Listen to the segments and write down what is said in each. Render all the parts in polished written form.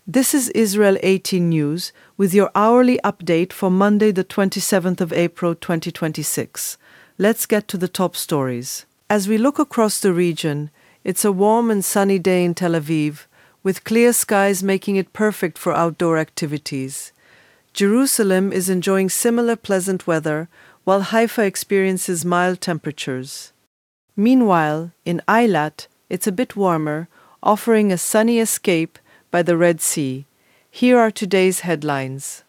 This is Israel 18 News with your hourly update for Monday, the 27th of April 2026. Let's get to the top stories. As we look across the region, it's a warm and sunny day in Tel Aviv, with clear skies making it perfect for outdoor activities. Jerusalem is enjoying similar pleasant weather, while Haifa experiences mild temperatures. Meanwhile, in Eilat, it's a bit warmer, offering a sunny escape by the Red Sea. Here are today's headlines.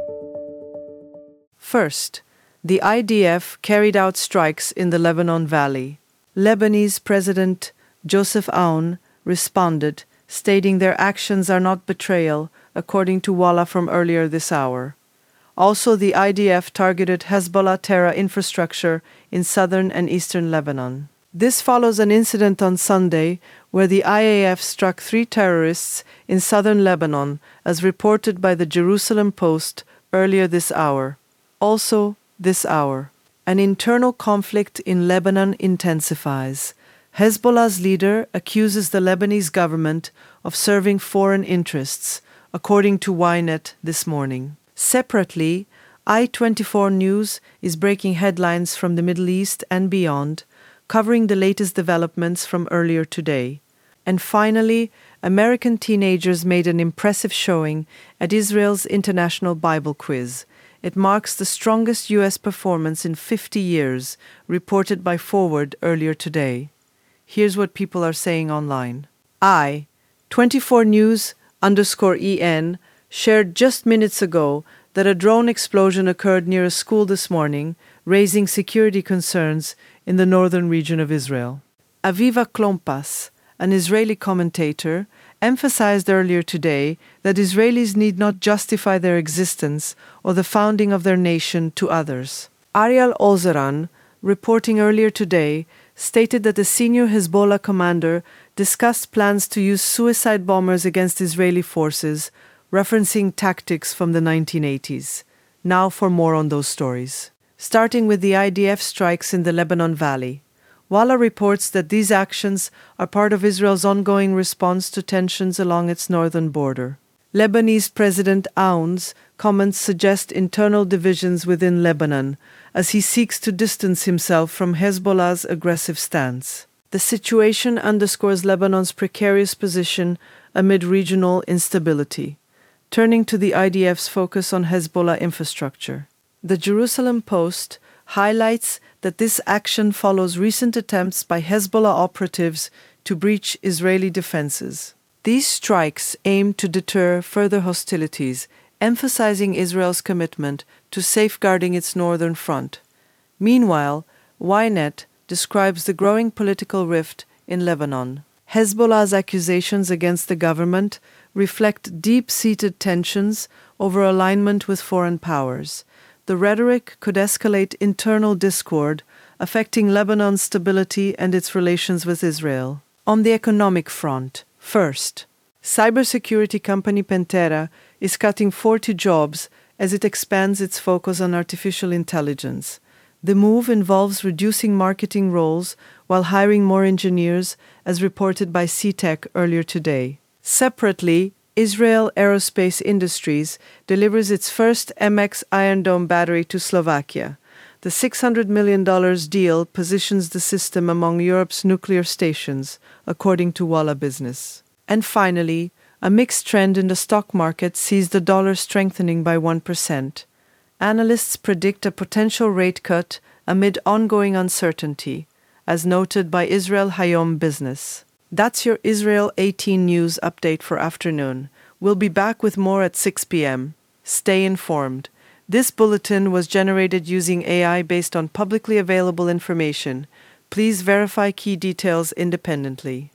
First, the IDF carried out strikes in the Lebanon Valley. Lebanese President Joseph Aoun responded, stating their actions are not betrayal, according to Walla from earlier this hour. Also, the IDF targeted Hezbollah terror infrastructure in southern and eastern Lebanon. This follows an incident on Sunday where the IAF struck 3 terrorists in southern Lebanon, as reported by the Jerusalem Post earlier this hour. Also, this hour, an internal conflict in Lebanon intensifies. Hezbollah's leader accuses the Lebanese government of serving foreign interests, according to Ynet this morning. Separately, I24 News is breaking headlines from the Middle East and beyond, covering the latest developments from earlier today. And finally, American teenagers made an impressive showing at Israel's International Bible Quiz. It marks the strongest U.S. performance in 50 years, reported by Forward earlier today. Here's what people are saying online. I24 News_EN shared just minutes ago that a drone explosion occurred near a school this morning, raising security concerns in the northern region of Israel. Aviva Klompas, an Israeli commentator, emphasized earlier today that Israelis need not justify their existence or the founding of their nation to others. Ariel Ozeran, reporting earlier today, stated that the senior Hezbollah commander discussed plans to use suicide bombers against Israeli forces, referencing tactics from the 1980s. Now for more on those stories. Starting with the IDF strikes in the Lebanon Valley. Walla reports that these actions are part of Israel's ongoing response to tensions along its northern border. Lebanese President Aoun's comments suggest internal divisions within Lebanon, as he seeks to distance himself from Hezbollah's aggressive stance. The situation underscores Lebanon's precarious position amid regional instability. Turning to the IDF's focus on Hezbollah infrastructure. The Jerusalem Post highlights that this action follows recent attempts by Hezbollah operatives to breach Israeli defenses. These strikes aim to deter further hostilities, emphasizing Israel's commitment to safeguarding its northern front. Meanwhile, Ynet describes the growing political rift in Lebanon. Hezbollah's accusations against the government reflect deep-seated tensions over alignment with foreign powers. The rhetoric could escalate internal discord, affecting Lebanon's stability and its relations with Israel. On the economic front, first, cybersecurity company Pentera is cutting 40 jobs as it expands its focus on artificial intelligence. The move involves reducing marketing roles while hiring more engineers, as reported by CTech earlier today. Separately, Israel Aerospace Industries delivers its first MX Iron Dome battery to Slovakia. The $600 million deal positions the system among Europe's nuclear stations, according to Walla Business. And finally, a mixed trend in the stock market sees the dollar strengthening by 1%. Analysts predict a potential rate cut amid ongoing uncertainty, as noted by Israel Hayom Business. That's your Israel 18 News update for afternoon. We'll be back with more at 6 p.m. Stay informed. This bulletin was generated using AI based on publicly available information. Please verify key details independently.